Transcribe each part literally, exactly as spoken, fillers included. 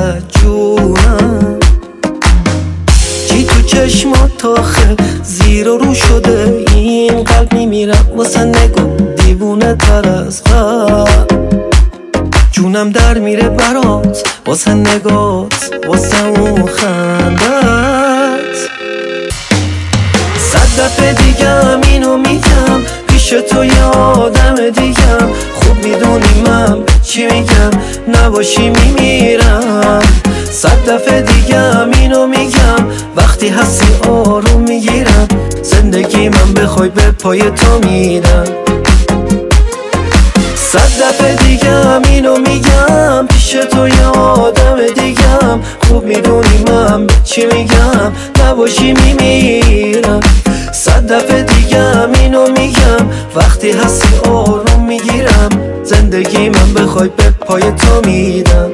ازت جونم. چی تو چشمات تاخه زیر و رو شده این قلب میمیرم واسه نگو دیوونه تر از قلب. جونم در میره برات واسه نگات واسه اون خندت. صد دفعه دیگم اینو میگم پیش تو یه آدم دیگم. خوب میدونی من چی میگم نباشی میمیرم. صد دفعه دیگم اینو میگم وقتی هستی آروم میگیرم. زندگی من بخوای به پای تو میدم. صد دفعه دیگم اینو میگم پیش تو یه آدم دیگم. خوب میدونی من چی میگم نباشی میمیرم. صد دفعه دیگم اینو میگم وقتی هستی آروم میگیرم. زندگی من بخوای به پای تو میدم.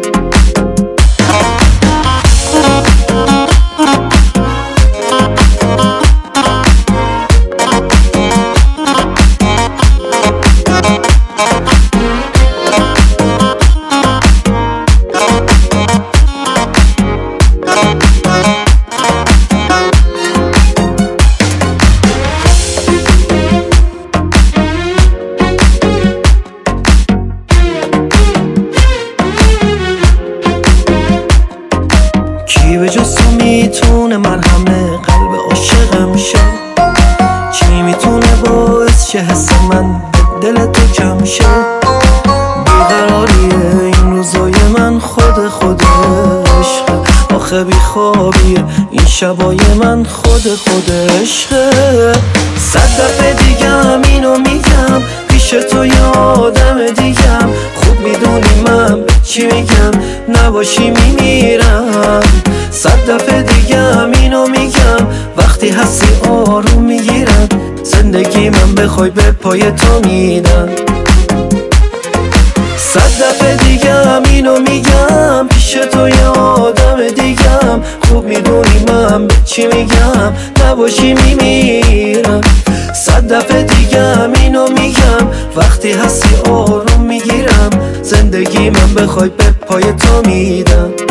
کی به جز تو میتونه مرهم قلب عاشقم شه؟ چی میتونه باعث شه حس من به دل تو کم شه؟ بیقراریه این روزای من خود خود عشقه. آخه بیخوابیه این شبای من خود خود عشقه. صد دفعه دیگم اینو میگم پیش تو یه آدم دیگم. خوب میدونی من چی میگم نباشی میمیرم. صد دفعه دیگم اینو میگم وقتی هستی آروم میگیرم. زندگی من بخوای به پای تو میدم. صد دفعه دیگم اینو میگم پیش تو یه آدم دیگم. خوب میدونی من چی میگم نباشی میمیرم. صد دفعه دیگم اینو میگم وقتی هستی آروم میگیرم. زندگی من بخوای به پای تو میدم.